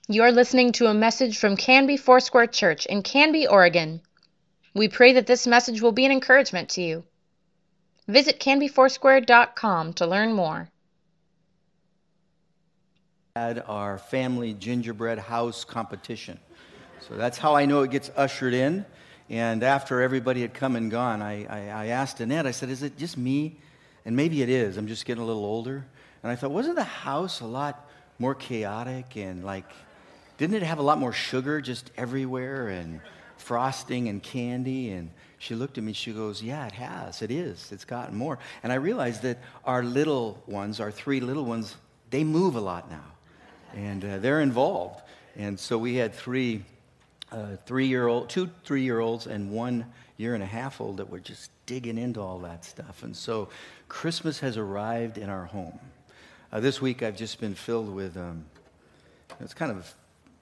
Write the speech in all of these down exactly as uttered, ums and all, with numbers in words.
You're listening to a message from Canby Foursquare Church in Canby, Oregon. We pray that this message will be an encouragement to you. Visit canby foursquare dot com to learn more. Had our family gingerbread house competition. So that's how I know it gets ushered in. And after everybody had come and gone, I, I, I asked Annette, I said, is it just me? And maybe it is. I'm just getting a little older. And I thought, wasn't the house a lot more chaotic and like, didn't it have a lot more sugar just everywhere and frosting and candy? And she looked at me, she goes, yeah, it has. It is. It's gotten more. And I realized that our little ones, our three little ones, they move a lot now. And uh, they're involved. And so we had three uh, three-year-old, two three-year-olds and one year and a half old that were just digging into all that stuff. And so Christmas has arrived in our home. Uh, this week I've just been filled with, um, it's kind of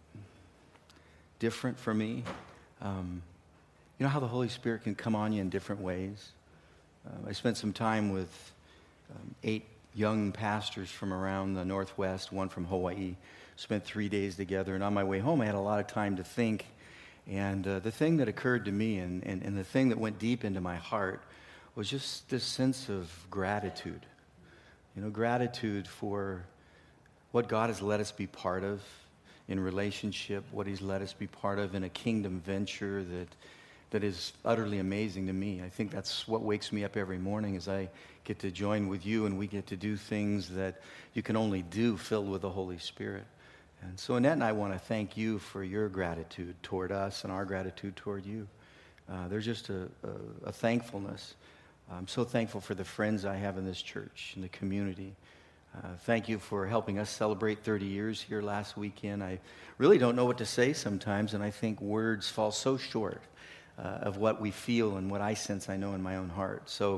different for me. Um, you know how the Holy Spirit can come on you in different ways? Uh, I spent some time with um, eight young pastors from around the Northwest, one from Hawaii. Spent three days together, and on my way home I had a lot of time to think. And uh, the thing that occurred to me and, and, and the thing that went deep into my heart was just this sense of gratitude. You know, gratitude for what God has let us be part of in relationship, what He's let us be part of in a kingdom venture that that is utterly amazing to me. I think that's what wakes me up every morning as I get to join with you and we get to do things that you can only do filled with the Holy Spirit. And so Annette and I want to thank you for your gratitude toward us and our gratitude toward you. Uh, there's just a, a, a thankfulness. I'm so thankful for the friends I have in this church, in the community. Uh, thank you for helping us celebrate thirty years here last weekend. I really don't know what to say sometimes, and I think words fall so short Uh, of what we feel and what I sense I know in my own heart. So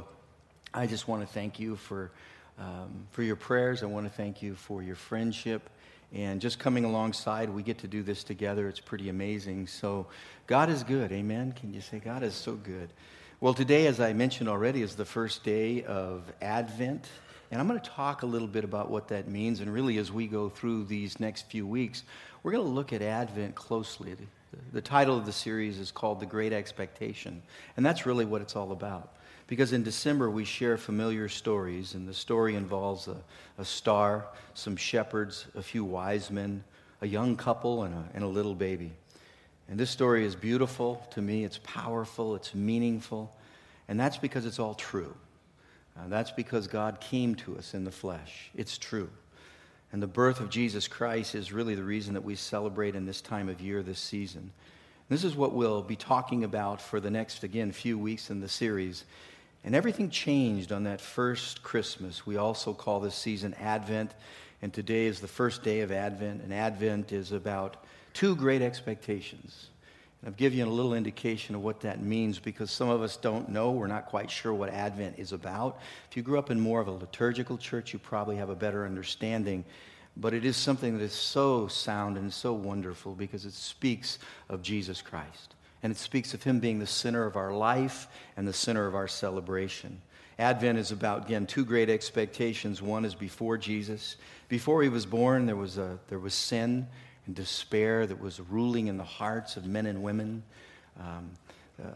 I just want to thank you for um, for your prayers. I want to thank you for your friendship and just coming alongside. We get to do this together. It's pretty amazing. So God is good. Amen. Can you say God is so good? Well, today, as I mentioned already, is the first day of Advent. And I'm going to talk a little bit about what that means. And really, as we go through these next few weeks, we're going to look at Advent closely. The title of the series is called The Great Expectation, and that's really what it's all about. Because in December we share familiar stories, and the story involves a, a star, some shepherds, a few wise men, a young couple, and a, and a little baby. And this story is beautiful to me, it's powerful, it's meaningful, and that's because it's all true. Uh, that's because God came to us in the flesh. It's true. And the birth of Jesus Christ is really the reason that we celebrate in this time of year, this season. This is what we'll be talking about for the next, again, few weeks in the series. And everything changed on that first Christmas. We also call this season Advent, and today is the first day of Advent. And Advent is about two great expectations. And I've given you a little indication of what that means because some of us don't know. We're not quite sure what Advent is about. If you grew up in more of a liturgical church, you probably have a better understanding. But it is something that is so sound and so wonderful because it speaks of Jesus Christ. And it speaks of Him being the center of our life and the center of our celebration. Advent is about, again, two great expectations. One is before Jesus. Before He was born, there was a there was sin and despair that was ruling in the hearts of men and women. Um, uh,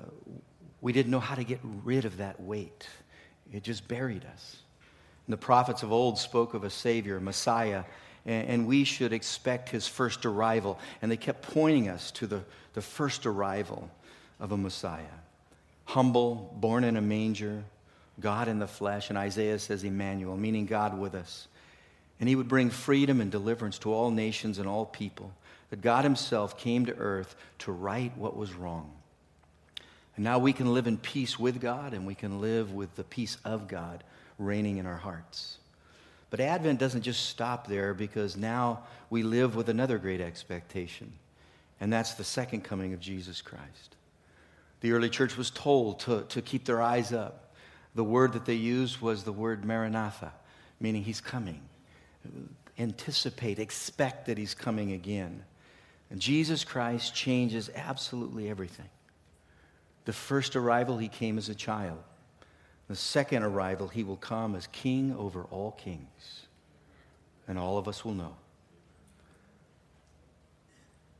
we didn't know how to get rid of that weight. It just buried us. And the prophets of old spoke of a Savior, Messiah, and, and we should expect His first arrival. And they kept pointing us to the, the first arrival of a Messiah. Humble, born in a manger, God in the flesh, and Isaiah says Emmanuel, meaning God with us. And He would bring freedom and deliverance to all nations and all people. That God Himself came to earth to right what was wrong. And now we can live in peace with God, and we can live with the peace of God reigning in our hearts. But Advent doesn't just stop there because now we live with another great expectation. And that's the second coming of Jesus Christ. The early church was told to, to keep their eyes up. The word that they used was the word Maranatha, meaning He's coming. Anticipate, expect that He's coming again. And Jesus Christ changes absolutely everything. The first arrival, He came as a child. The second arrival, He will come as King over all kings. And all of us will know.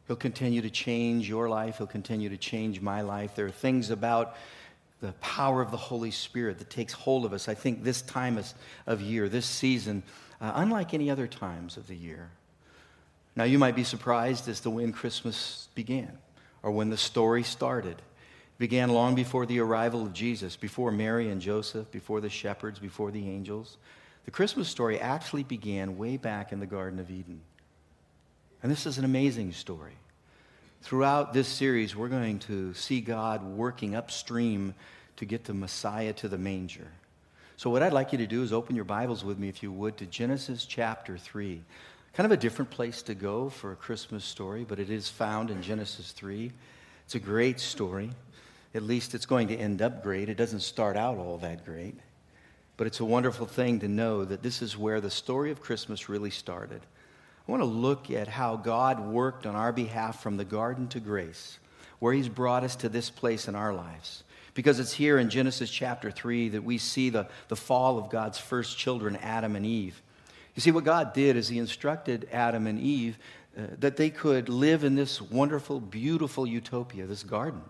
He'll continue to change your life. He'll continue to change my life. There are things about the power of the Holy Spirit that takes hold of us. I think this time of year, this season, uh, unlike any other times of the year. Now, you might be surprised as to when Christmas began or when the story started. It began long before the arrival of Jesus, before Mary and Joseph, before the shepherds, before the angels. The Christmas story actually began way back in the Garden of Eden. And this is an amazing story. Throughout this series, we're going to see God working upstream to get the Messiah to the manger. So what I'd like you to do is open your Bibles with me, if you would, to Genesis chapter three. Kind of a different place to go for a Christmas story, but it is found in Genesis three. It's a great story. At least it's going to end up great. It doesn't start out all that great. But it's a wonderful thing to know that this is where the story of Christmas really started. I want to look at how God worked on our behalf from the garden to grace, where he's brought us to this place in our lives. Because it's here in Genesis chapter three that we see the, the fall of God's first children, Adam and Eve. You see, what God did is he instructed Adam and Eve uh, that they could live in this wonderful, beautiful utopia, this garden.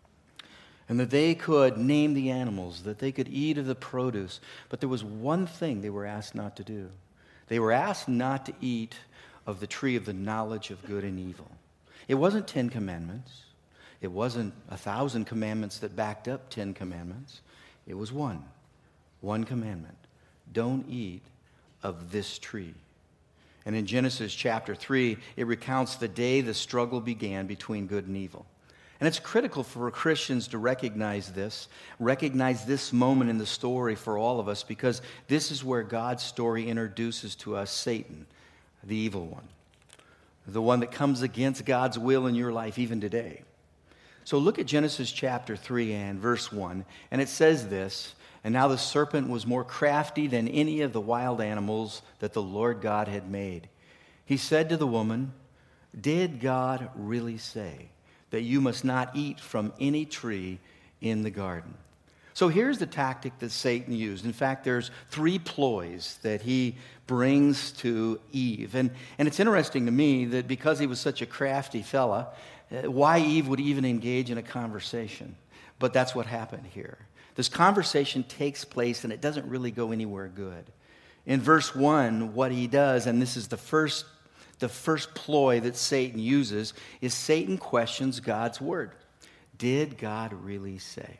And that they could name the animals, that they could eat of the produce. But there was one thing they were asked not to do. They were asked not to eat of the tree of the knowledge of good and evil. It wasn't Ten Commandments. It wasn't a thousand commandments that backed up Ten Commandments. It was one. One commandment. Don't eat of this tree. And in Genesis chapter three, it recounts the day the struggle began between good and evil. And it's critical for Christians to recognize this, recognize this moment in the story for all of us, because this is where God's story introduces to us Satan, the evil one, the one that comes against God's will in your life even today. So look at Genesis chapter three and verse one, and it says this, "And now the serpent was more crafty than any of the wild animals that the Lord God had made. He said to the woman, 'Did God really say that you must not eat from any tree in the garden?'" So here's the tactic that Satan used. In fact, there's three ploys that he brings to Eve. And, and it's interesting to me that because he was such a crafty fella, uh, why Eve would even engage in a conversation. But that's what happened here. This conversation takes place and it doesn't really go anywhere good. In verse one, what he does, and this is the first The first ploy that Satan uses, is Satan questions God's word. Did God really say?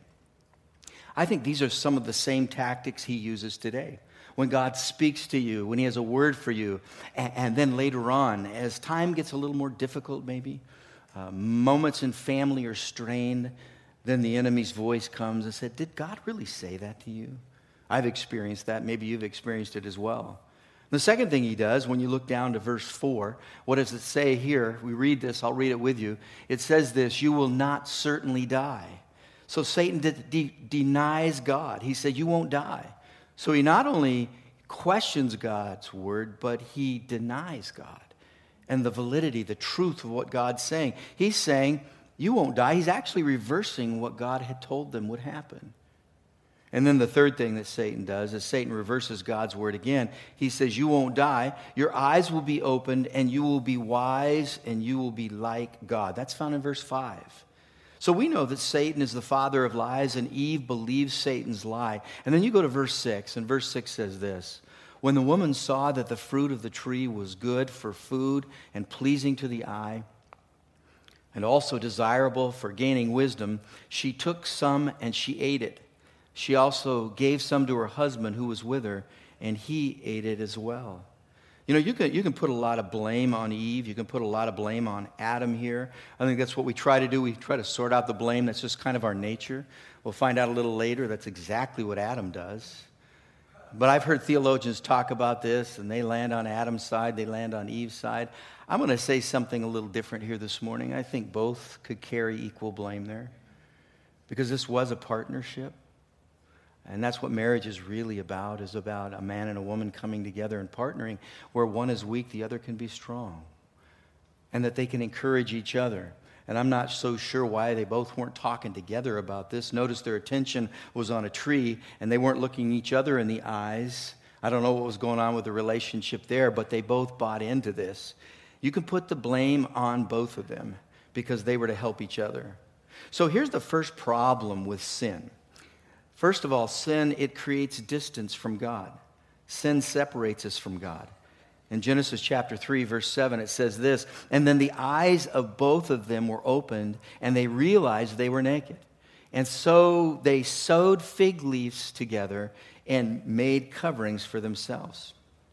I think these are some of the same tactics he uses today. When God speaks to you, when he has a word for you, and, and then later on, as time gets a little more difficult maybe, uh, moments in family are strained, then the enemy's voice comes and said, did God really say that to you? I've experienced that. Maybe you've experienced it as well. The second thing he does, when you look down to verse four, what does it say here? We read this, I'll read it with you. It says this, "You will not certainly die." So Satan de- de- denies God. He said, you won't die. So he not only questions God's word, but he denies God and the validity, the truth of what God's saying. He's saying, you won't die. He's actually reversing what God had told them would happen. And then the third thing that Satan does is Satan reverses God's word again. He says, you won't die. Your eyes will be opened and you will be wise and you will be like God. That's found in verse five. So we know that Satan is the father of lies and Eve believes Satan's lie. And then you go to verse six, and verse six says this, "When the woman saw that the fruit of the tree was good for food and pleasing to the eye, and also desirable for gaining wisdom, she took some and she ate it. She also gave some to her husband who was with her, and he ate it as well." You know, you can, you can put a lot of blame on Eve. You can put a lot of blame on Adam here. I think that's what we try to do. We try to sort out the blame. That's just kind of our nature. We'll find out a little later that's exactly what Adam does. But I've heard theologians talk about this, and they land on Adam's side. They land on Eve's side. I'm going to say something a little different here this morning. I think both could carry equal blame there, because this was a partnership. And that's what marriage is really about, is about a man and a woman coming together and partnering, where one is weak, the other can be strong. And that they can encourage each other. And I'm not so sure why they both weren't talking together about this. Notice their attention was on a tree, and they weren't looking each other in the eyes. I don't know what was going on with the relationship there, but they both bought into this. You can put the blame on both of them because they were to help each other. So here's the first problem with sin. First of all, sin, it creates distance from God. Sin separates us from God. In Genesis chapter three, verse seven, it says this, "And then the eyes of both of them were opened, and they realized they were naked. And so they sewed fig leaves together and made coverings for themselves."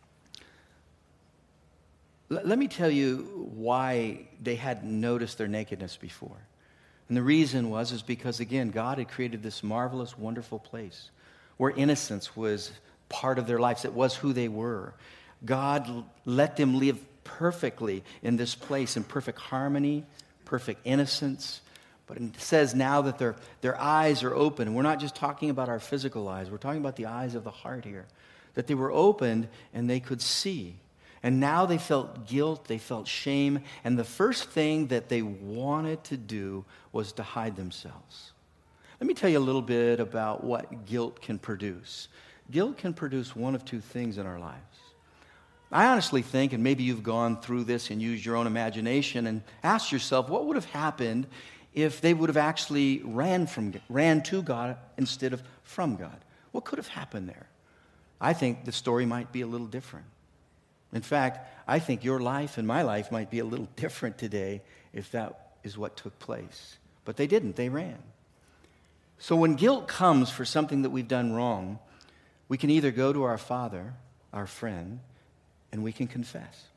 L- let me tell you why they hadn't noticed their nakedness before. And the reason was is because, again, God had created this marvelous, wonderful place where innocence was part of their lives. It was who they were. God l- let them live perfectly in this place, in perfect harmony, perfect innocence. But it says now that their, their eyes are open. We're not just talking about our physical eyes. We're talking about the eyes of the heart here. That they were opened and they could see. And now they felt guilt, they felt shame, and the first thing that they wanted to do was to hide themselves. Let me tell you a little bit about what guilt can produce. Guilt can produce one of two things in our lives. I honestly think, and maybe you've gone through this and used your own imagination and asked yourself, what would have happened if they would have actually ran from ran to God instead of from God? What could have happened there? I think the story might be a little different. In fact, I think your life and my life might be a little different today if that is what took place. But they didn't. They ran. So when guilt comes for something that we've done wrong, we can either go to our Father, our friend, and we can confess.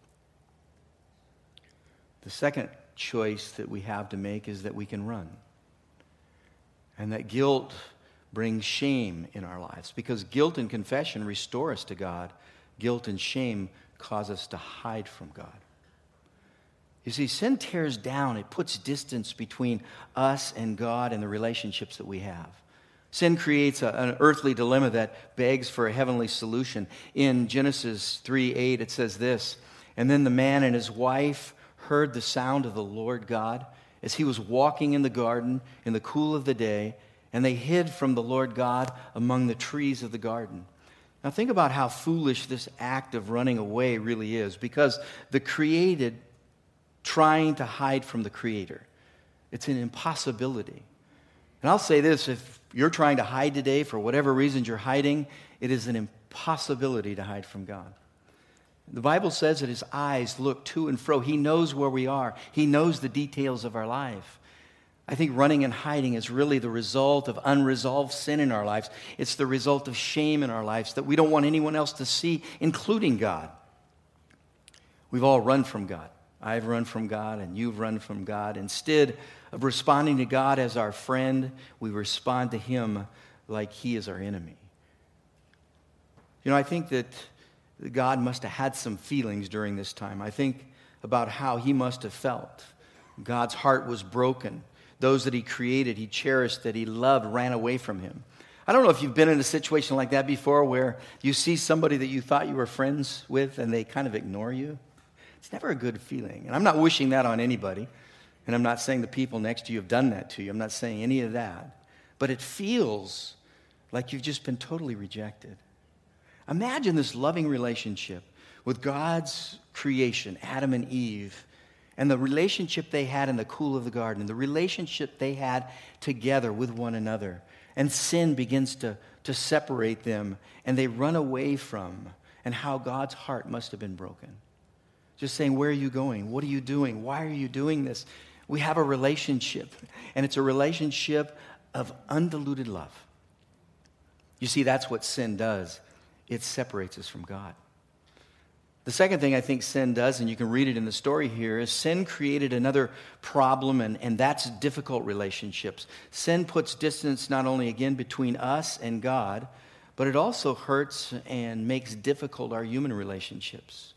The second choice that we have to make is that we can run. And that guilt brings shame in our lives because guilt and confession restore us to God. Guilt and shame cause us to hide from God. You see, sin tears down, it puts distance between us and God and the relationships that we have. Sin creates a, an earthly dilemma that begs for a heavenly solution. In Genesis three eight, it says this, "And then the man and his wife heard the sound of the Lord God as he was walking in the garden in the cool of the day, and they hid from the Lord God among the trees of the garden." Now think about how foolish this act of running away really is, because the created trying to hide from the Creator. It's an impossibility. And I'll say this, if you're trying to hide today for whatever reasons you're hiding, it is an impossibility to hide from God. The Bible says that his eyes look to and fro. He knows where we are. He knows the details of our life. I think running and hiding is really the result of unresolved sin in our lives. It's the result of shame in our lives that we don't want anyone else to see, including God. We've all run from God. I've run from God and you've run from God. Instead of responding to God as our friend, we respond to him like he is our enemy. You know, I think that God must have had some feelings during this time. I think about how he must have felt. God's heart was broken. Those that he created, he cherished, that he loved, ran away from him. I don't know if you've been in a situation like that before where you see somebody that you thought you were friends with and they kind of ignore you. It's never a good feeling. And I'm not wishing that on anybody. And I'm not saying the people next to you have done that to you. I'm not saying any of that. But it feels like you've just been totally rejected. Imagine this loving relationship with God's creation, Adam and Eve, and the relationship they had in the cool of the garden, the relationship they had together with one another. And sin begins to, to separate them, and they run away from, and how God's heart must have been broken. Just saying, where are you going? What are you doing? Why are you doing this? We have a relationship, and it's a relationship of undiluted love. You see, that's what sin does. It separates us from God. The second thing I think sin does, and you can read it in the story here, is sin created another problem, and, and that's difficult relationships. Sin puts distance not only, again, between us and God, but it also hurts and makes difficult our human relationships.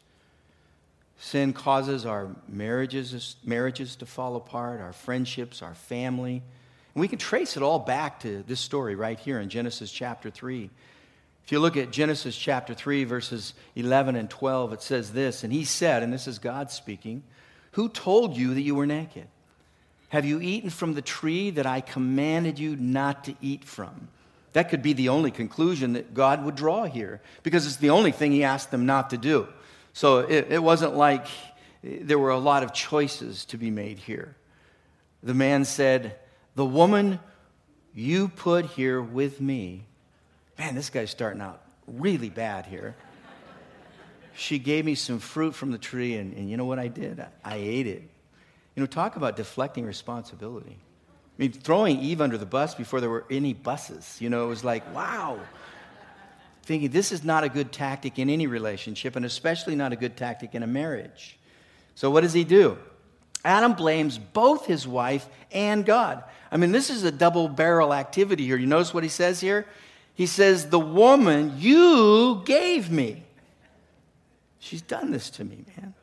Sin causes our marriages, marriages to fall apart, our friendships, our family. And we can trace it all back to this story right here in Genesis chapter three. If you look at Genesis chapter three, verses eleven and twelve, it says this, "And he said," and this is God speaking, "Who told you that you were naked? Have you eaten from the tree that I commanded you not to eat from?" That could be the only conclusion that God would draw here, because it's the only thing he asked them not to do. So it, it wasn't like there were a lot of choices to be made here. The man said, "The woman you put here with me," man, this guy's starting out really bad here. "She gave me some fruit from the tree, and, and you know what I did? I, I ate it." You know, talk about deflecting responsibility. I mean, throwing Eve under the bus before there were any buses. You know, it was like, wow. Thinking this is not a good tactic in any relationship, and especially not a good tactic in a marriage. So what does he do? Adam blames both his wife and God. I mean, this is a double-barrel activity here. You notice what he says here? He says, "The woman you gave me. She's done this to me, man."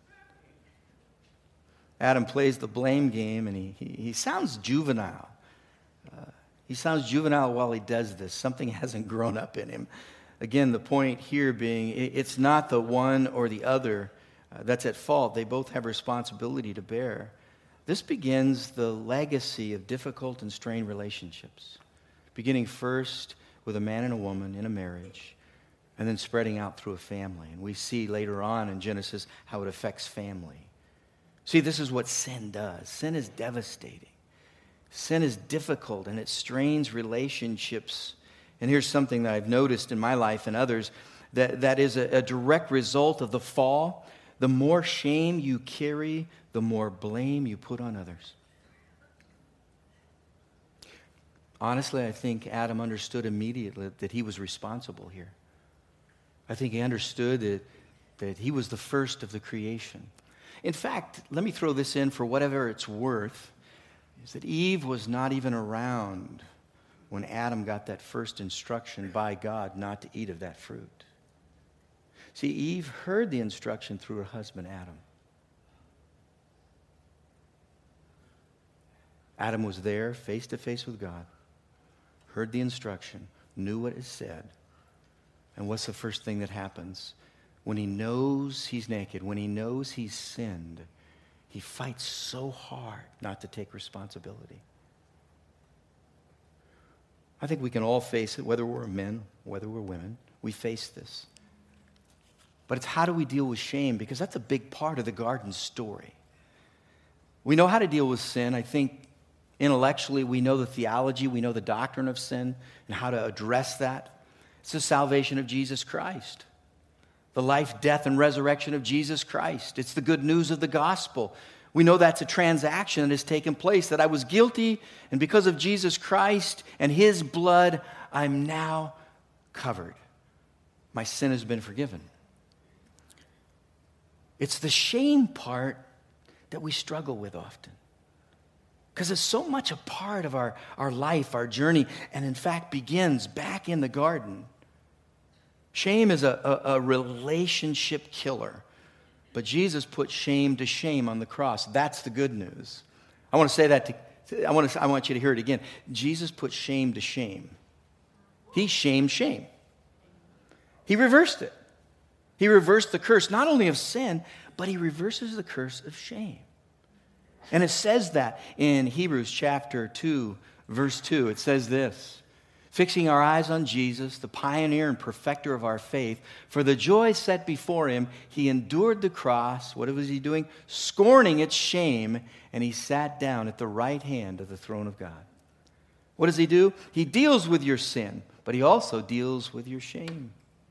Adam plays the blame game, and he, he, he sounds juvenile. Uh, he sounds juvenile while he does this. Something hasn't grown up in him. Again, the point here being, it, it's not the one or the other uh, that's at fault. They both have responsibility to bear. This begins the legacy of difficult and strained relationships, beginning first with a man and a woman in a marriage, and then spreading out through a family. And we see later on in Genesis how it affects family. See, this is what sin does. Sin is devastating. Sin is difficult, and it strains relationships. And here's something that I've noticed in my life and others, that, that is a, a direct result of the fall. The more shame you carry, the more blame you put on others. Honestly, I think Adam understood immediately that he was responsible here. I think he understood that, that he was the first of the creation. In fact, let me throw this in for whatever it's worth, is that Eve was not even around when Adam got that first instruction by God not to eat of that fruit. See, Eve heard the instruction through her husband, Adam. Adam was there face to face with God, heard the instruction, knew what it said. And what's the first thing that happens? When he knows he's naked, when he knows he's sinned, he fights so hard not to take responsibility. I think we can all face it, whether we're men, whether we're women. We face this. But it's how do we deal with shame? Because that's a big part of the garden story. We know how to deal with sin. I think intellectually we know the theology, we know the doctrine of sin and how to address that. It's the salvation of Jesus Christ. The life, death, and resurrection of Jesus Christ. It's the good news of the gospel. We know that's a transaction that has taken place, that I was guilty, and because of Jesus Christ and his blood, I'm now covered. My sin has been forgiven. It's the shame part that we struggle with often, because it's so much a part of our, our life, our journey, and in fact begins back in the garden. Shame is a, a, a relationship killer. But Jesus put shame to shame on the cross. That's the good news. I want to say that to, I want to, I want you to hear it again. Jesus put shame to shame. He shamed shame. He reversed it. He reversed the curse, not only of sin, but he reverses the curse of shame. And it says that in Hebrews chapter two, verse two. It says this: "Fixing our eyes on Jesus, the pioneer and perfecter of our faith, for the joy set before him, he endured the cross." What was he doing? Scorning its shame, and he sat down at the right hand of the throne of God. What does he do? He deals with your sin, but he also deals with your shame.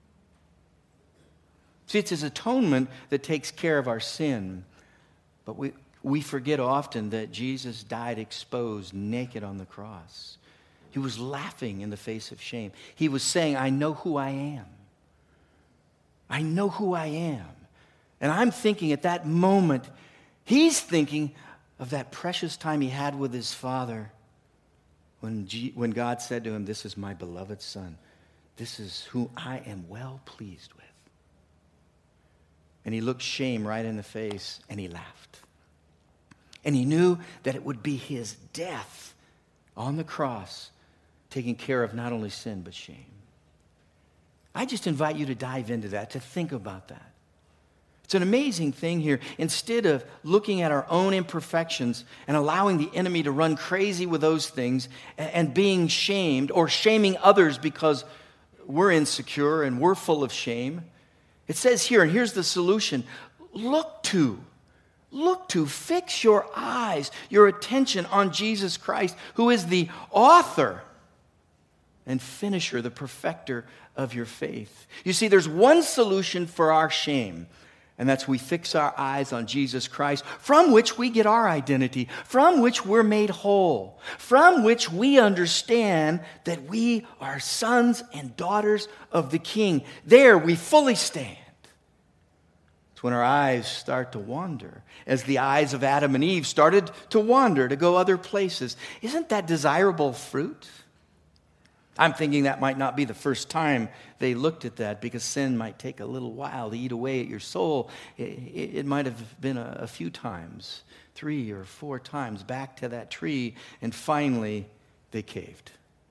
See, it's his atonement that takes care of our sin. But we, we forget often that Jesus died exposed, naked on the cross. He was laughing in the face of shame. He was saying, I know who I am. I know who I am. And I'm thinking at that moment, he's thinking of that precious time he had with his Father when, G- when God said to him, "This is my beloved Son. This is who I am well pleased with." And he looked shame right in the face, and he laughed. And he knew that it would be his death on the cross taking care of not only sin, but shame. I just invite you to dive into that, to think about that. It's an amazing thing here. Instead of looking at our own imperfections and allowing the enemy to run crazy with those things and being shamed or shaming others because we're insecure and we're full of shame, it says here, and here's the solution: look to, look to, fix your eyes, your attention on Jesus Christ, who is the author and finisher, the perfecter of your faith. You see, there's one solution for our shame, and that's we fix our eyes on Jesus Christ, from which we get our identity, from which we're made whole, from which we understand that we are sons and daughters of the King. There we fully stand. It's when our eyes start to wander, as the eyes of Adam and Eve started to wander, to go other places. Isn't that desirable fruit? I'm thinking that might not be the first time they looked at that, because sin might take a little while to eat away at your soul. It, it, it might have been a, a few times, three or four times, back to that tree, and finally they caved.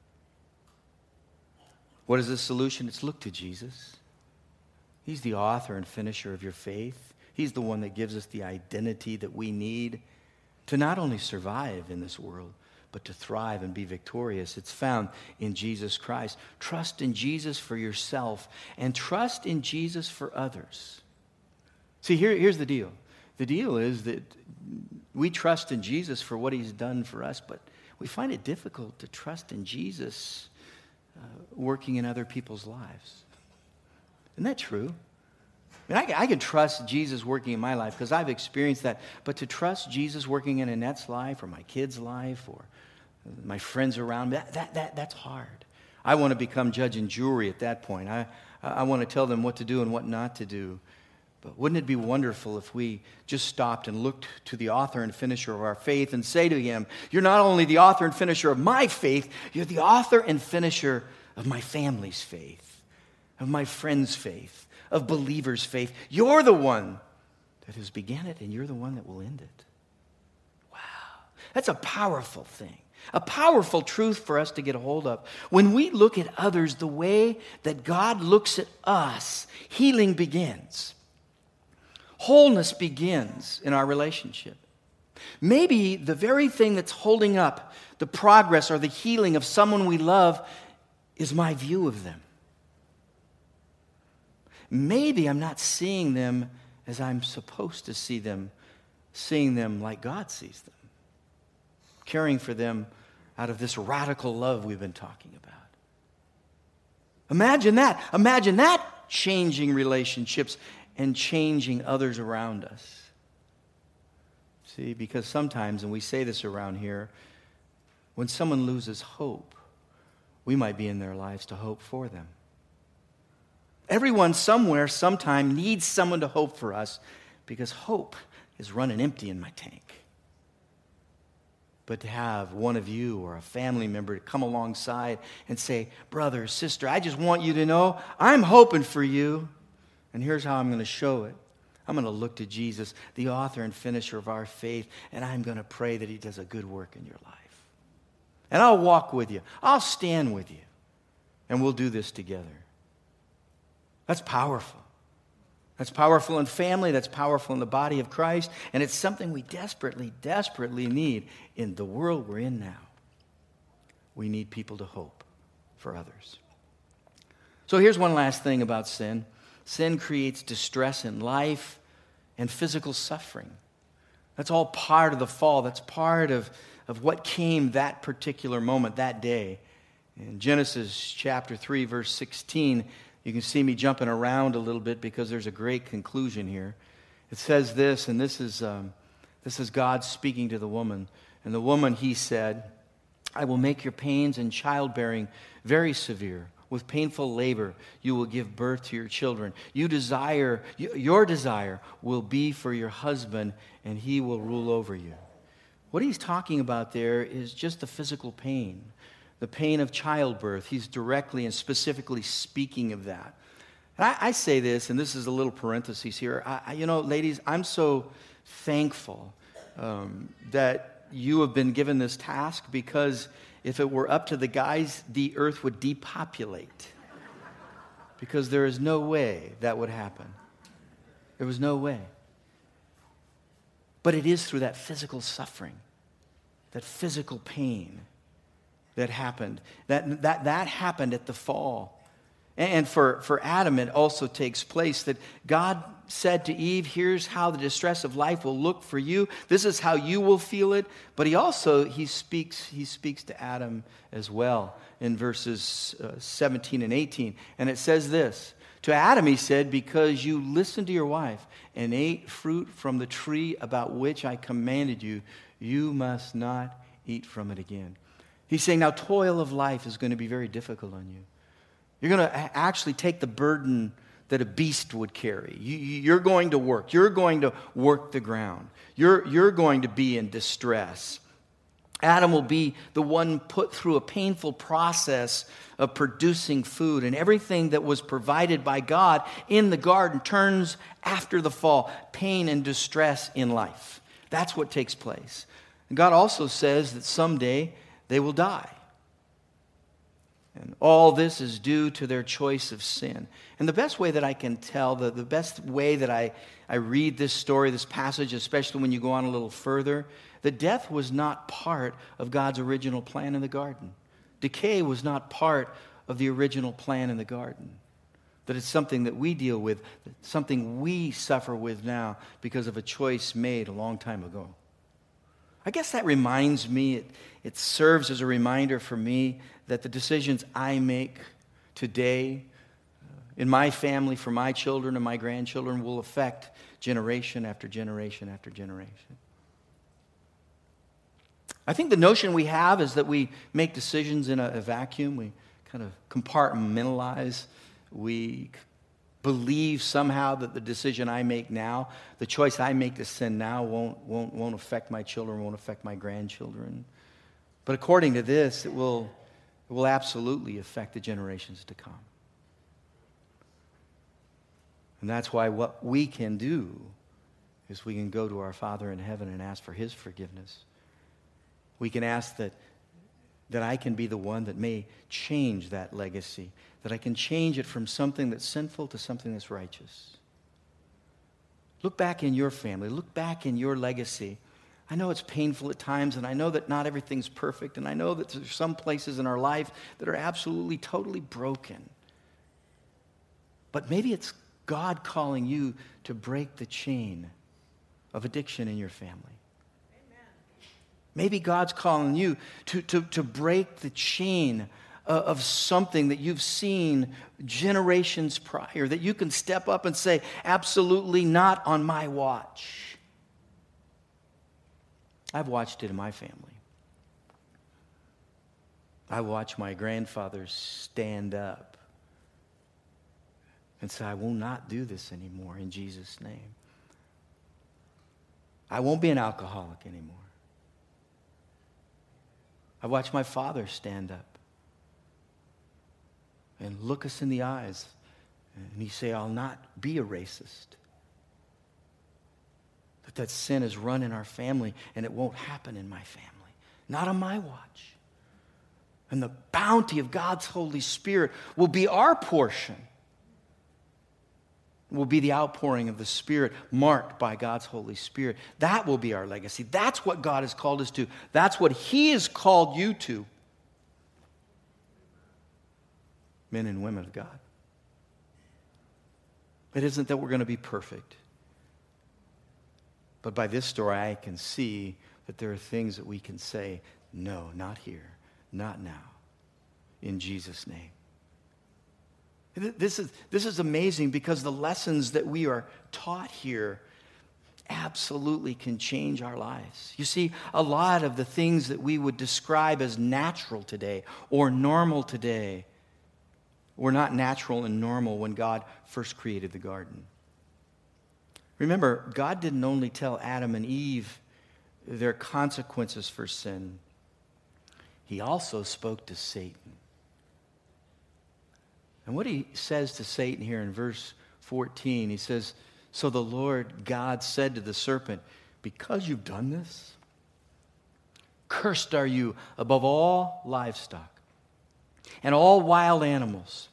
What is the solution? It's look to Jesus. He's the author and finisher of your faith. He's the one that gives us the identity that we need to not only survive in this world, but to thrive and be victorious. It's found in Jesus Christ. Trust in Jesus for yourself, and trust in Jesus for others. See, here, here's the deal. The deal is that we trust in Jesus for what he's done for us, but we find it difficult to trust in Jesus uh, working in other people's lives. Isn't that true? I mean, I, I can trust Jesus working in my life because I've experienced that. But to trust Jesus working in Annette's life, or my kid's life, or my friends around me, that, that, that, that's hard. I want to become judge and jury at that point. I, I want to tell them what to do and what not to do. But wouldn't it be wonderful if we just stopped and looked to the author and finisher of our faith and say to him, you're not only the author and finisher of my faith, you're the author and finisher of my family's faith, of my friend's faith, of believers' faith. You're the one that has begun it, and you're the one that will end it. Wow. That's a powerful thing, a powerful truth for us to get a hold of. When we look at others the way that God looks at us, healing begins. Wholeness begins in our relationship. Maybe the very thing that's holding up the progress or the healing of someone we love is my view of them. Maybe I'm not seeing them as I'm supposed to see them, seeing them like God sees them, caring for them out of this radical love we've been talking about. Imagine that. Imagine that changing relationships and changing others around us. See, because sometimes, and we say this around here, when someone loses hope, we might be in their lives to hope for them. Everyone somewhere, sometime, needs someone to hope for us, because hope is running empty in my tank. But to have one of you or a family member to come alongside and say, brother, sister, I just want you to know I'm hoping for you. And here's how I'm going to show it. I'm going to look to Jesus, the author and finisher of our faith, and I'm going to pray that he does a good work in your life. And I'll walk with you. I'll stand with you. And we'll do this together. That's powerful. That's powerful in family. That's powerful in the body of Christ. And it's something we desperately, desperately need in the world we're in now. We need people to hope for others. So here's one last thing about sin. Sin creates distress in life and physical suffering. That's all part of the fall. That's part of, of what came that particular moment, that day. In Genesis chapter three, verse sixteen, you can see me jumping around a little bit because there's a great conclusion here. It says this, and this is, um, this is God speaking to the woman. And the woman, he said, I will make your pains in childbearing very severe. With painful labor, you will give birth to your children. You desire, your desire will be for your husband, and he will rule over you. What he's talking about there is just the physical pain, the pain of childbirth. He's directly and specifically speaking of that. And I, I say this, and this is a little parenthesis here. I, you know, ladies, I'm so thankful um, that you have been given this task, because if it were up to the guys, the earth would depopulate. Because there is no way that would happen. There was no way. But it is through that physical suffering, that physical pain that happened. That, that, that happened at the fall. And for, for Adam, it also takes place that God said to Eve, here's how the distress of life will look for you. This is how you will feel it. But he also, he speaks, he speaks to Adam as well in verses uh, seventeen and eighteen. And it says this, to Adam he said, because you listened to your wife and ate fruit from the tree about which I commanded you, you must not eat from it again. He's saying now toil of life is going to be very difficult on you. You're going to actually take the burden that a beast would carry. You, you're going to work. You're going to work the ground. You're, you're going to be in distress. Adam will be the one put through a painful process of producing food. And everything that was provided by God in the garden turns after the fall. Pain and distress in life. That's what takes place. And God also says that someday they will die. And all this is due to their choice of sin. And the best way that I can tell, the, the best way that I, I read this story, this passage, especially when you go on a little further, that death was not part of God's original plan in the garden. Decay was not part of the original plan in the garden. That it's something that we deal with, something we suffer with now because of a choice made a long time ago. I guess that reminds me, it, it serves as a reminder for me that the decisions I make today uh, in my family, for my children and my grandchildren, will affect generation after generation after generation. I think the notion we have is that we make decisions in a, a vacuum. We kind of compartmentalize. We believe somehow that the decision I make now, the choice I make to sin now won't, won't, won't affect my children, won't affect my grandchildren. But according to this, it will, it will absolutely affect the generations to come. And that's why what we can do is we can go to our Father in heaven and ask for His forgiveness. We can ask that, that I can be the one that may change that legacy, that I can change it from something that's sinful to something that's righteous. Look back in your family. Look back in your legacy. I know it's painful at times, and I know that not everything's perfect, and I know that there's some places in our life that are absolutely, totally broken. But maybe it's God calling you to break the chain of addiction in your family. Maybe God's calling you to, to, to break the chain of something that you've seen generations prior, that you can step up and say, absolutely not on my watch. I've watched it in my family. I watched my grandfather stand up and say, I will not do this anymore in Jesus' name. I won't be an alcoholic anymore. I watched my father stand up and look us in the eyes and he say, I'll not be a racist. That that sin has run in our family and it won't happen in my family. Not on my watch. And the bounty of God's Holy Spirit will be our portion. Will be the outpouring of the Spirit marked by God's Holy Spirit. That will be our legacy. That's what God has called us to. That's what He has called you to. Men and women of God. It isn't that we're going to be perfect. But by this story, I can see that there are things that we can say, no, not here, not now, in Jesus' name. This is, this is amazing because the lessons that we are taught here absolutely can change our lives. You see, a lot of the things that we would describe as natural today or normal today were not natural and normal when God first created the garden. Remember, God didn't only tell Adam and Eve their consequences for sin. He also spoke to Satan. And what he says to Satan here in verse fourteen, he says, so the Lord God said to the serpent, because you've done this, cursed are you above all livestock and all wild animals.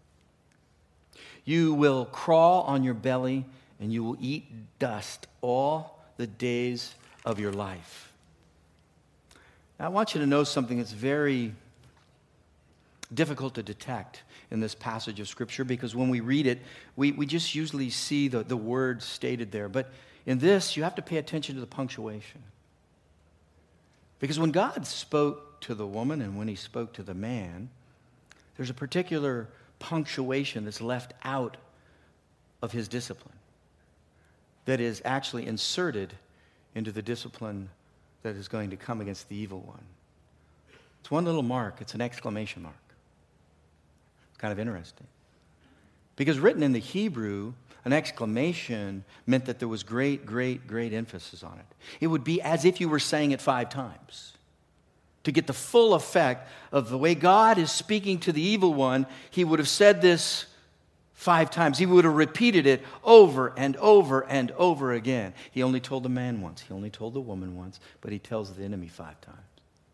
You will crawl on your belly and you will eat dust all the days of your life. Now, I want you to know something that's very difficult to detect in this passage of Scripture because when we read it, we, we just usually see the, the word stated there. But in this, you have to pay attention to the punctuation. Because when God spoke to the woman and when he spoke to the man, there's a particular punctuation that's left out of his discipline that is actually inserted into the discipline that is going to come against the evil one. It's one little mark. It's an exclamation mark. Kind of interesting. Because written in the Hebrew, an exclamation meant that there was great, great, great emphasis on it. It would be as if you were saying it five times. To get the full effect of the way God is speaking to the evil one, he would have said this five times. He would have repeated it over and over and over again. He only told the man once. He only told the woman once. But he tells the enemy five times.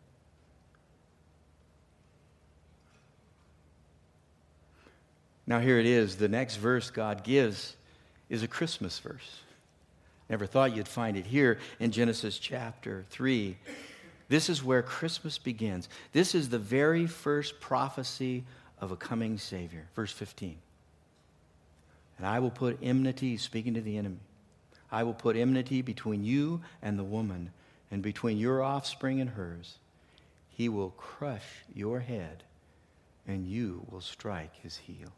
Now here it is. The next verse God gives is a Christmas verse. Never thought you'd find it here in Genesis chapter three. This is where Christmas begins. This is the very first prophecy of a coming Savior. Verse fifteen. And I will put enmity, speaking to the enemy, I will put enmity between you and the woman, and between your offspring and hers. He will crush your head, and you will strike his heel.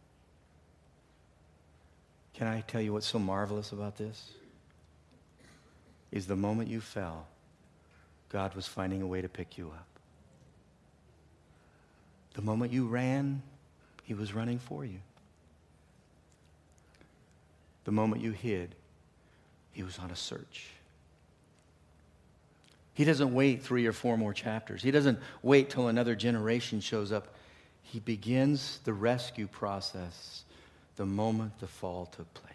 Can I tell you what's so marvelous about this? Is the moment you fell, God was finding a way to pick you up. The moment you ran, he was running for you. The moment you hid, he was on a search. He doesn't wait three or four more chapters. He doesn't wait till another generation shows up. He begins the rescue process the moment the fall took place.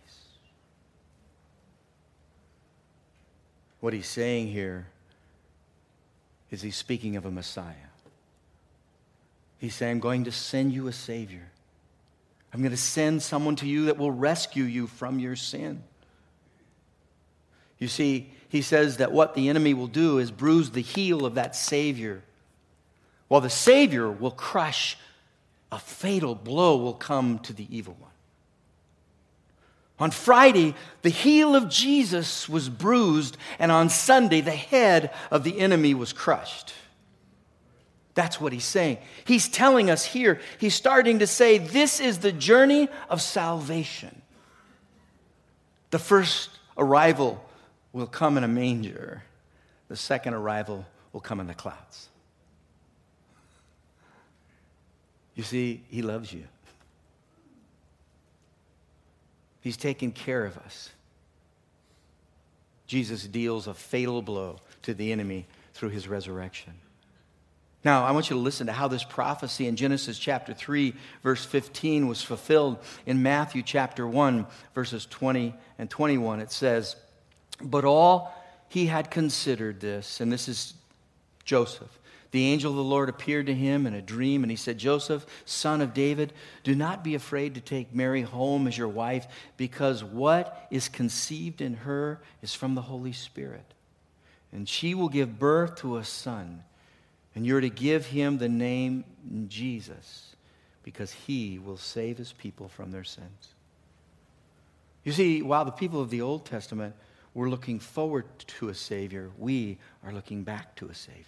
What he's saying here is he's speaking of a Messiah. He's saying, I'm going to send you a Savior. I'm going to send someone to you that will rescue you from your sin. You see, he says that what the enemy will do is bruise the heel of that Savior, while the Savior will crush, a fatal blow will come to the evil one. On Friday, the heel of Jesus was bruised, and on Sunday, the head of the enemy was crushed. That's what he's saying. He's telling us here, he's starting to say, this is the journey of salvation. The first arrival will come in a manger. The second arrival will come in the clouds. You see, he loves you. He's taking care of us. Jesus deals a fatal blow to the enemy through his resurrection. Now, I want you to listen to how this prophecy in Genesis chapter three, verse fifteen was fulfilled in Matthew chapter one, verses twenty and twenty-one. It says, but all he had considered this, and this is Joseph. The angel of the Lord appeared to him in a dream, and he said, Joseph, son of David, do not be afraid to take Mary home as your wife, because what is conceived in her is from the Holy Spirit. And she will give birth to a son, and you're to give him the name Jesus, because he will save his people from their sins. You see, while the people of the Old Testament were looking forward to a Savior, we are looking back to a Savior.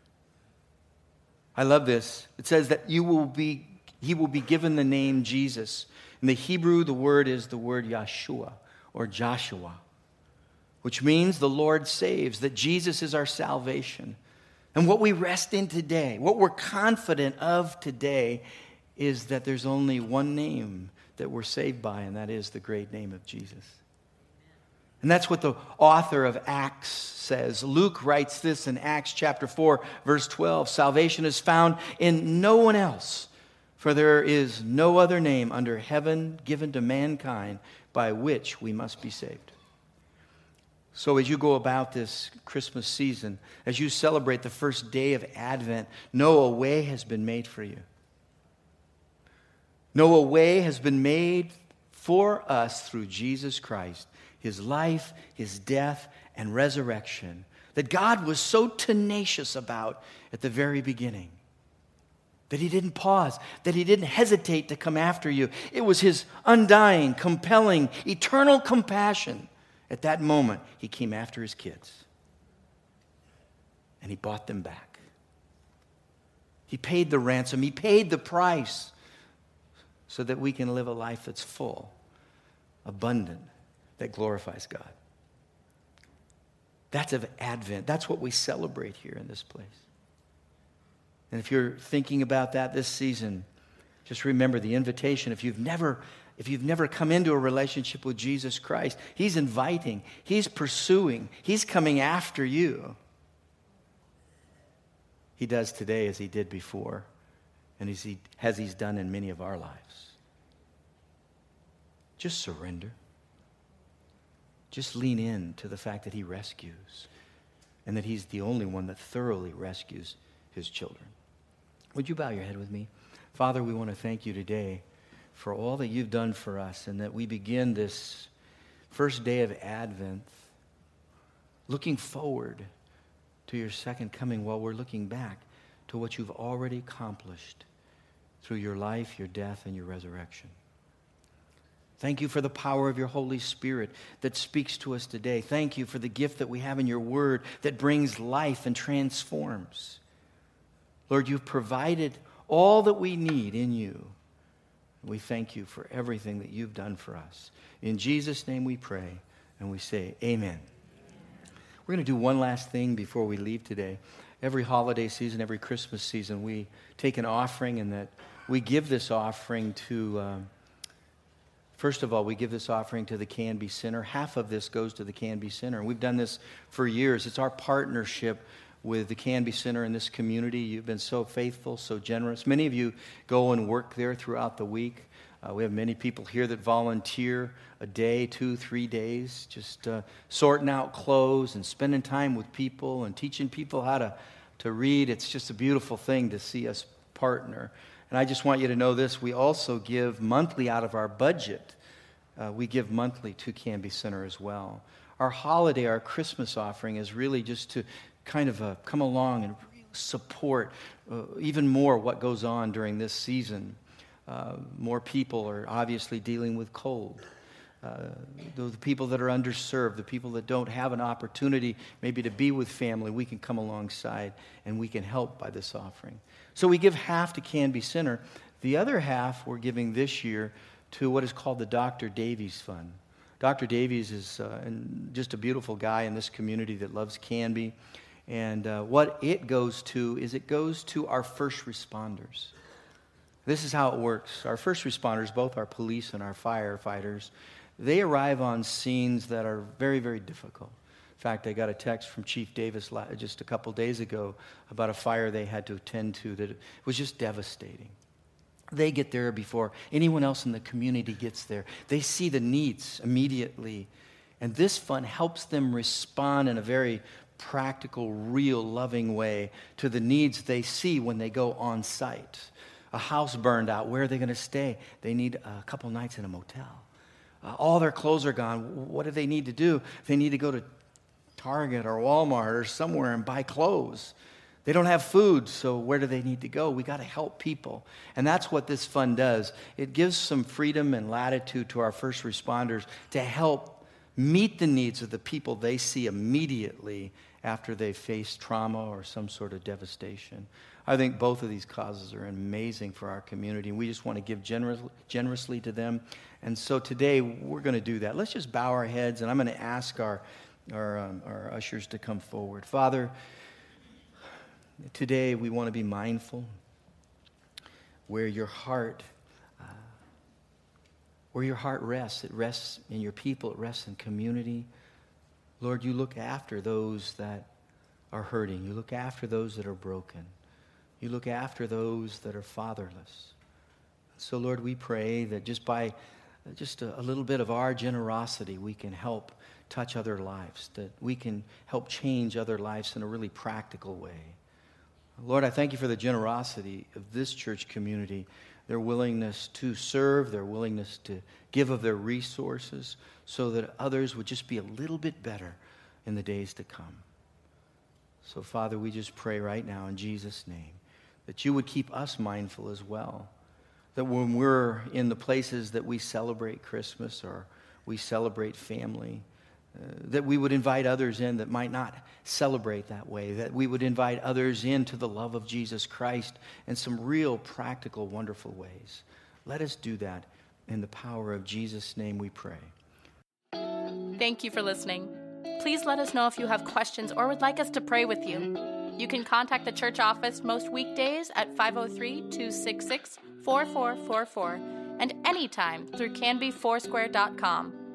I love this. It says that you will be, he will be given the name Jesus. In the Hebrew, the word is the word Yeshua or Joshua, which means the Lord saves, that Jesus is our salvation. And what we rest in today, what we're confident of today, is that there's only one name that we're saved by, and that is the great name of Jesus. And that's what the author of Acts says. Luke writes this in Acts chapter four, verse twelve. Salvation is found in no one else, for there is no other name under heaven given to mankind by which we must be saved. So as you go about this Christmas season, as you celebrate the first day of Advent, know a way has been made for you. Know a way has been made for us through Jesus Christ. His life, his death, and resurrection that God was so tenacious about at the very beginning. that he didn't pause, that he didn't hesitate to come after you. It was his undying, compelling, eternal compassion. At that moment, he came after his kids. And he bought them back. He paid the ransom. He paid the price so that we can live a life that's full, abundant, that glorifies God. That's of Advent. That's what we celebrate here in this place. And if you're thinking about that this season, just remember the invitation. If you've never, if you've never come into a relationship with Jesus Christ, he's inviting, he's pursuing, he's coming after you. He does today as he did before, and as he, as he's done in many of our lives. Just surrender. Just lean in to the fact that he rescues, and that he's the only one that thoroughly rescues his children. Would you bow your head with me? Father, we want to thank you today for all that you've done for us, and that we begin this first day of Advent looking forward to your second coming while we're looking back to what you've already accomplished through your life, your death, and your resurrection. Thank you for the power of your Holy Spirit that speaks to us today. Thank you for the gift that we have in your word that brings life and transforms. Lord, you've provided all that we need in you. We thank you for everything that you've done for us. In Jesus' name we pray, and we say amen. We're going to do one last thing before we leave today. Every holiday season, every Christmas season, we take an offering, and that we give this offering to, um, first of all, we give this offering to the Canby Center. Half of this goes to the Canby Center, and we've done this for years. It's our partnership with the Canby Center in this community. You've been so faithful, so generous. Many of you go and work there throughout the week. Uh, we have many people here that volunteer a day, two, three days, just uh, sorting out clothes and spending time with people and teaching people how to, to read. It's just a beautiful thing to see us partner. And I just want you to know this. We also give monthly out of our budget. Uh, we give monthly to Canby Center as well. Our holiday, our Christmas offering is really just to kind of uh, come along and support uh, even more what goes on during this season. Uh, more people are obviously dealing with cold. Uh, the people that are underserved, the people that don't have an opportunity maybe to be with family, we can come alongside and we can help by this offering. So we give half to Canby Center. The other half we're giving this year to what is called the Doctor Davies Fund. Doctor Davies is uh, just a beautiful guy in this community that loves Canby. And uh, what it goes to is it goes to our first responders. This is how it works. Our first responders, both our police and our firefighters, they arrive on scenes that are very, very difficult. In fact, I got a text from Chief Davis just a couple days ago about a fire they had to attend to that was just devastating. They get there before anyone else in the community gets there. They see the needs immediately. And this fund helps them respond in a very practical, real, loving way to the needs they see when they go on site. A house burned out. Where are they going to stay? They need a couple nights in a motel. Uh, all their clothes are gone. What do they need to do? They need to go to Target or Walmart or somewhere and buy clothes. They don't have food, so where do they need to go? We got to help people. And that's what this fund does. It gives some freedom and latitude to our first responders to help meet the needs of the people they see immediately after they face trauma or some sort of devastation. I think both of these causes are amazing for our community, and we just want to give generous, generously to them. And so today we're going to do that. Let's just bow our heads, and I'm going to ask our, our, um, our ushers to come forward. Father, today we want to be mindful where your heart uh, where your heart rests. It rests in your people. It rests in community. Lord, you look after those that are hurting. You look after those that are broken. You look after those that are fatherless. So, Lord, we pray that just by just a, a little bit of our generosity, we can help touch other lives, that we can help change other lives in a really practical way. Lord, I thank you for the generosity of this church community, their willingness to serve, their willingness to give of their resources so that others would just be a little bit better in the days to come. So, Father, we just pray right now in Jesus' name that you would keep us mindful as well. That when we're in the places that we celebrate Christmas or we celebrate family, uh, that we would invite others in that might not celebrate that way, that we would invite others into the love of Jesus Christ in some real practical, wonderful ways. Let us do that. In the power of Jesus' name we pray. Thank you for listening. Please let us know if you have questions or would like us to pray with you. You can contact the church office most weekdays at five oh three, two six six, four four four four and anytime through canby foursquare dot com.